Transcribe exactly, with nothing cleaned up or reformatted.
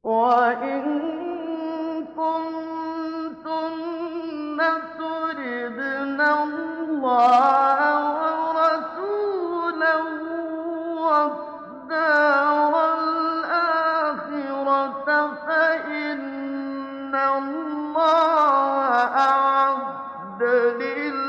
وَإِن كُنتُنَّ تُرِدْنَ اللَّهَ وَرَسُولَهُ وَالدَّارَ الْآخِرَةَ فَإِنَّ اللَّهَ أَعَدَّ لِلْكَافِرِينَ